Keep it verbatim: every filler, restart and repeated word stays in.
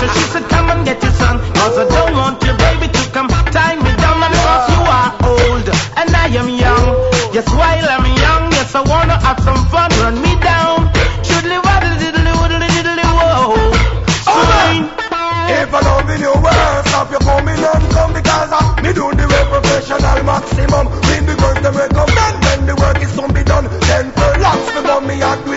So she said, come and get your son, cause I don't want your baby to come tie me down. And because you are old and I am young, yes, while I'm young, yes, I wanna have some fun, run me down. Shoodly waddle diddly woodly diddly whoa. Swing. If I don't be new world, stop your coming and come because I me do the way professional maximum. When the work them recommend, when the work is to be done, then for lots the money I do.